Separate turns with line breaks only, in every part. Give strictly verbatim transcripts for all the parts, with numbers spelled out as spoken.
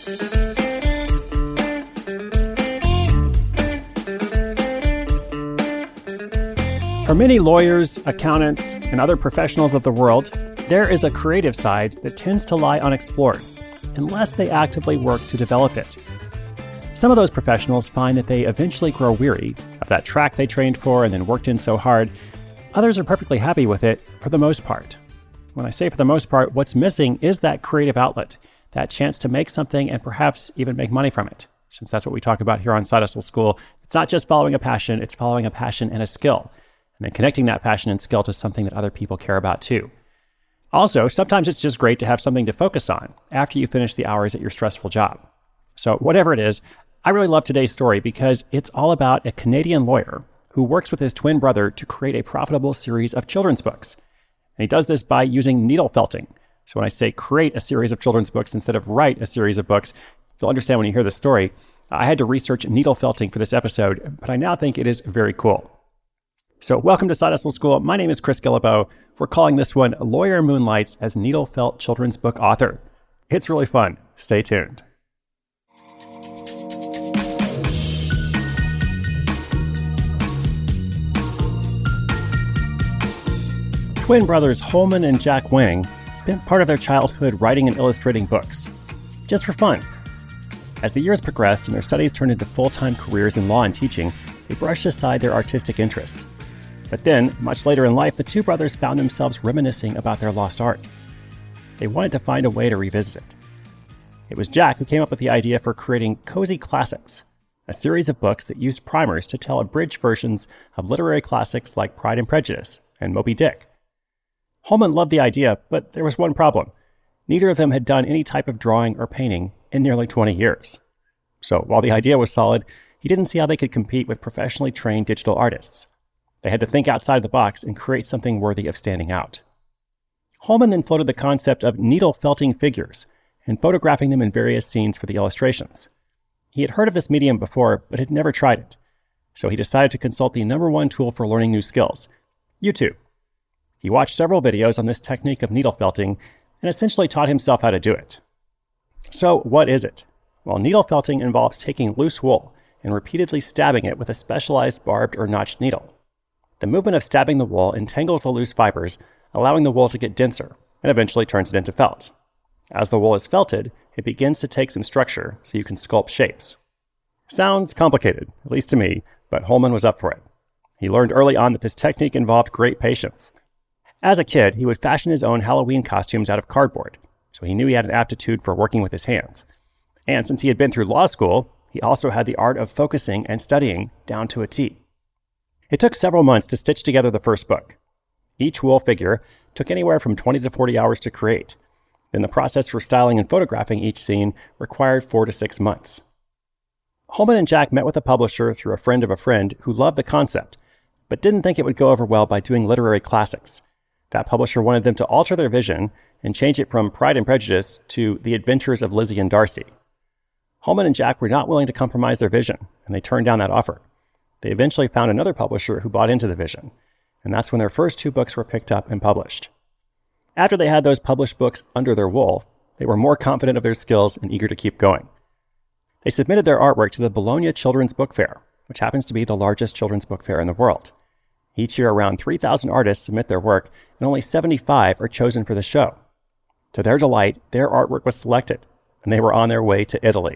For many lawyers, accountants, and other professionals of the world, there is a creative side that tends to lie unexplored, unless they actively work to develop it. Some of those professionals find that they eventually grow weary of that track they trained for and then worked in so hard. Others are perfectly happy with it for the most part. When I say for the most part, what's missing is that creative outlet, that chance to make something and perhaps even make money from it. Since that's what we talk about here on Side Hustle School, it's not just following a passion, it's following a passion and a skill, and then connecting that passion and skill to something that other people care about too. Also, sometimes it's just great to have something to focus on after you finish the hours at your stressful job. So whatever it is, I really love today's story because it's all about a Canadian lawyer who works with his twin brother to create a profitable series of children's books. And he does this by using needle felting. So when I say create a series of children's books instead of write a series of books, you'll understand when you hear the story. I had to research needle felting for this episode, but I now think it is very cool. So welcome to Side Hustle School. My name is Chris Guillebeau. We're calling this one Lawyer Moonlights as Needle Felt Children's Book Author. It's really fun. Stay tuned. Twin brothers Holman and Jack Wang spent part of their childhood writing and illustrating books, just for fun. As the years progressed and their studies turned into full-time careers in law and teaching, they brushed aside their artistic interests. But then, much later in life, the two brothers found themselves reminiscing about their lost art. They wanted to find a way to revisit it. It was Jack who came up with the idea for creating Cozy Classics, a series of books that used primers to tell abridged versions of literary classics like Pride and Prejudice and Moby Dick. Holman loved the idea, but there was one problem. Neither of them had done any type of drawing or painting in nearly twenty years. So while the idea was solid, he didn't see how they could compete with professionally trained digital artists. They had to think outside the box and create something worthy of standing out. Holman then floated the concept of needle felting figures and photographing them in various scenes for the illustrations. He had heard of this medium before, but had never tried it. So he decided to consult the number one tool for learning new skills, YouTube. He watched several videos on this technique of needle felting and essentially taught himself how to do it. So what is it? Well, needle felting involves taking loose wool and repeatedly stabbing it with a specialized barbed or notched needle. The movement of stabbing the wool entangles the loose fibers, allowing the wool to get denser, and eventually turns it into felt. As the wool is felted, it begins to take some structure so you can sculpt shapes. Sounds complicated, at least to me, but Holman was up for it. He learned early on that this technique involved great patience. As a kid, he would fashion his own Halloween costumes out of cardboard, so he knew he had an aptitude for working with his hands. And since he had been through law school, he also had the art of focusing and studying down to a T. It took several months to stitch together the first book. Each wool figure took anywhere from twenty to forty hours to create. Then the process for styling and photographing each scene required four to six months. Holman and Jack met with a publisher through a friend of a friend who loved the concept, but didn't think it would go over well by doing literary classics. That publisher wanted them to alter their vision and change it from Pride and Prejudice to The Adventures of Lizzie and Darcy. Holman and Jack were not willing to compromise their vision, and they turned down that offer. They eventually found another publisher who bought into the vision, and that's when their first two books were picked up and published. After they had those published books under their wool, they were more confident of their skills and eager to keep going. They submitted their artwork to the Bologna Children's Book Fair, which happens to be the largest children's book fair in the world. Each year, around three thousand artists submit their work, and only seventy-five are chosen for the show. To their delight, their artwork was selected, and they were on their way to Italy.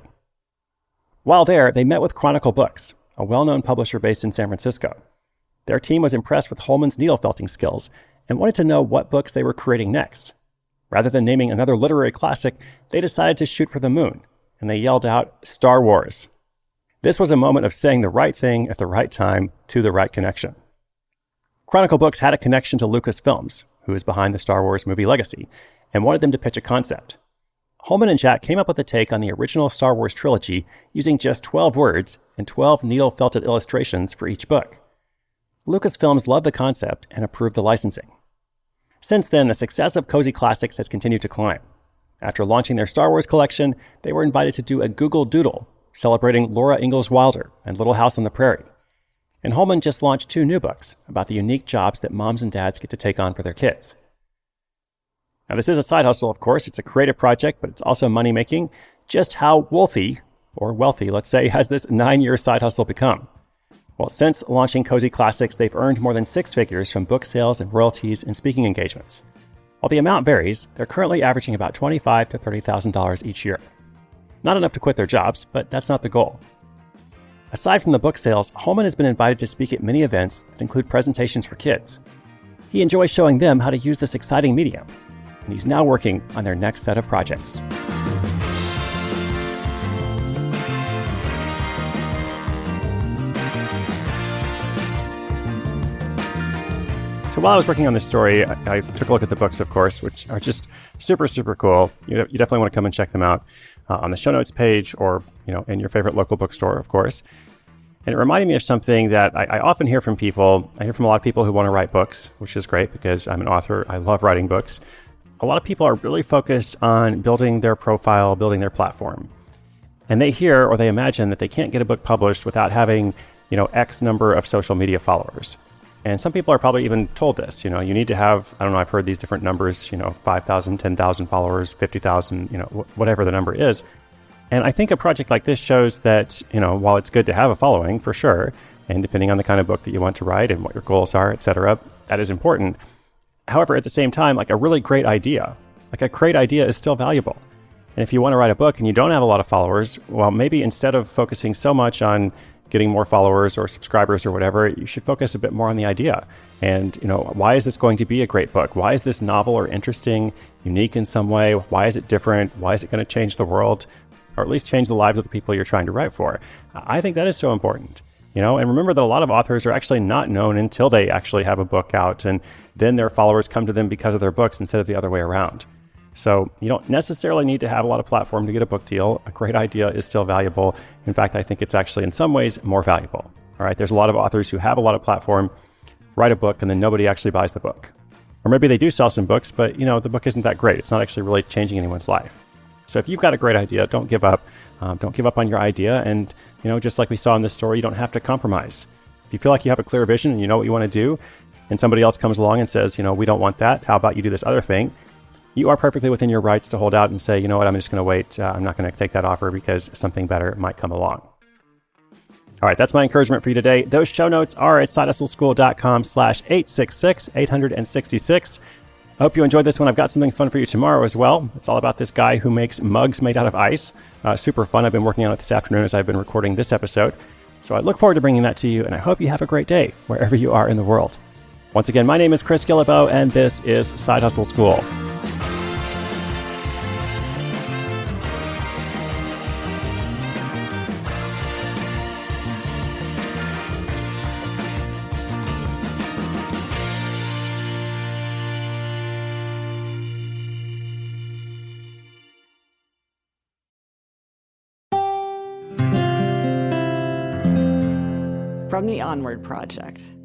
While there, they met with Chronicle Books, a well-known publisher based in San Francisco. Their team was impressed with Holman's needle felting skills and wanted to know what books they were creating next. Rather than naming another literary classic, they decided to shoot for the moon, and they yelled out, "Star Wars." This was a moment of saying the right thing at the right time to the right connection. Chronicle Books had a connection to Lucasfilms, who is behind the Star Wars movie Legacy, and wanted them to pitch a concept. Holman and Jack came up with a take on the original Star Wars trilogy using just twelve words and twelve needle-felted illustrations for each book. Lucasfilms loved the concept and approved the licensing. Since then, the success of Cozy Classics has continued to climb. After launching their Star Wars collection, they were invited to do a Google Doodle, celebrating Laura Ingalls Wilder and Little House on the Prairie. And Holman just launched two new books about the unique jobs that moms and dads get to take on for their kids. Now, this is a side hustle, of course. It's a creative project, but it's also money-making. Just how wealthy, or wealthy, let's say, has this nine-year side hustle become? Well, since launching Cozy Classics, they've earned more than six figures from book sales and royalties and speaking engagements. While the amount varies, they're currently averaging about twenty-five thousand to thirty thousand dollars each year. Not enough to quit their jobs, but that's not the goal. Aside from the book sales, Holman has been invited to speak at many events that include presentations for kids. He enjoys showing them how to use this exciting medium, and he's now working on their next set of projects. So while I was working on this story, I, I took a look at the books, of course, which are just super, super cool. You, you definitely want to come and check them out uh, on the show notes page or, you know, in your favorite local bookstore, of course. And it reminded me of something that I, I often hear from people. I hear from a lot of people who want to write books, which is great because I'm an author. I love writing books. A lot of people are really focused on building their profile, building their platform. And they hear or they imagine that they can't get a book published without having, you know, X number of social media followers. And some people are probably even told this, you know, you need to have, I don't know, I've heard these different numbers, you know, five thousand, ten thousand followers, fifty thousand, you know, wh- whatever the number is. And I think a project like this shows that, you know, while it's good to have a following for sure, and depending on the kind of book that you want to write and what your goals are, et cetera, that is important. However, at the same time, like a really great idea, like a great idea is still valuable. And if you want to write a book and you don't have a lot of followers, well, maybe instead of focusing so much on getting more followers or subscribers or whatever, you should focus a bit more on the idea. And, you know, why is this going to be a great book? Why is this novel or interesting, unique in some way? Why is it different? Why is it going to change the world? Or at least change the lives of the people you're trying to write for? I think that is so important. You know, and remember that a lot of authors are actually not known until they actually have a book out, and then their followers come to them because of their books instead of the other way around. So you don't necessarily need to have a lot of platform to get a book deal. A great idea is still valuable. In fact, I think it's actually in some ways more valuable. All right, there's a lot of authors who have a lot of platform, write a book, and then nobody actually buys the book. Or maybe they do sell some books, but you know, the book isn't that great. It's not actually really changing anyone's life. So if you've got a great idea, don't give up. Um, don't give up on your idea. And you know, just like we saw in this story, you don't have to compromise. If you feel like you have a clear vision and you know what you want to do, and somebody else comes along and says, you know, we don't want that. How about you do this other thing? You are perfectly within your rights to hold out and say, you know what, I'm just going to wait. Uh, I'm not going to take that offer because something better might come along. All right, that's my encouragement for you today. Those show notes are at sidehustleschool.com slash 866, 866. I hope you enjoyed this one. I've got something fun for you tomorrow as well. It's all about this guy who makes mugs made out of ice. Uh, super fun. I've been working on it this afternoon as I've been recording this episode. So I look forward to bringing that to you, and I hope you have a great day wherever you are in the world. Once again, my name is Chris Guillebeau, and this is Side Hustle School.
From the Onward Project.